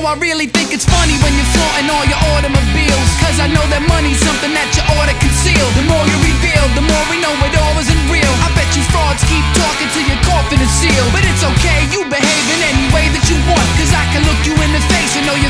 I really think it's funny when you're flaunting all your automobiles, cause I know that money's something that you ought to conceal. The more you reveal, the more we know it all isn't real. I bet you frauds keep talking till your coffin is sealed. But it's okay, you behave in any way that you want, cause I can look you in the face and know you're